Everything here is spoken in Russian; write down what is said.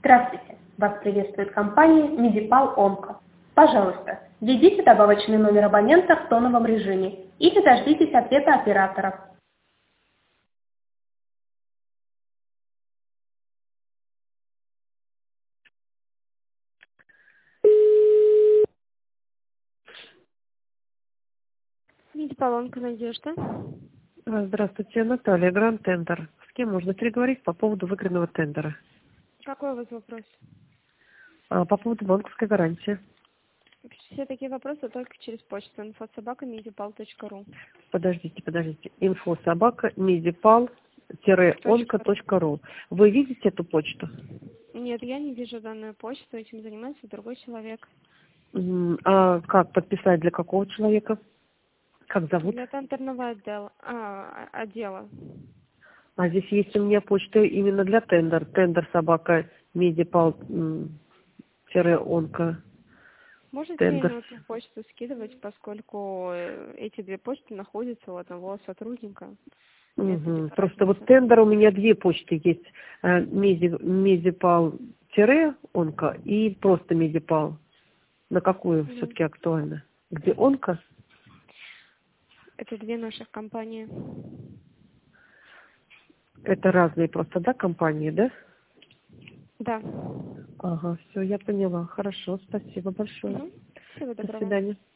Здравствуйте! Вас приветствует компания Медипал Онко. Пожалуйста, введите добавочный номер абонента в тоновом режиме или дождитесь ответа операторов. Медипал Онко, Надежда. Здравствуйте, Наталья, Гранд Тендер. С кем можно переговорить по поводу выигранного тендера? Какой у вас вопрос? По поводу банковской гарантии. Все такие вопросы только через почту info@medipal.ru. Подождите. info@medipal-onco.ru. Вы видите эту почту? Нет, я не вижу данную почту, этим занимается другой человек. А как подписать, для какого человека? Как зовут? Для тендерного отдела. А здесь есть у меня почта именно для тендер. Tender-medipal-onco. Можете Тендер. на эту почту скидывать, поскольку эти две почты находятся у одного сотрудника. Просто вот тендер у меня две почты есть. Медипал-онко и просто Медипал. На какую все-таки актуально? Где онко? Это две наших компании. Это разные просто, да, компании, да? Да. Ага, все, я поняла. Хорошо, спасибо большое. Всего До доброго. свидания.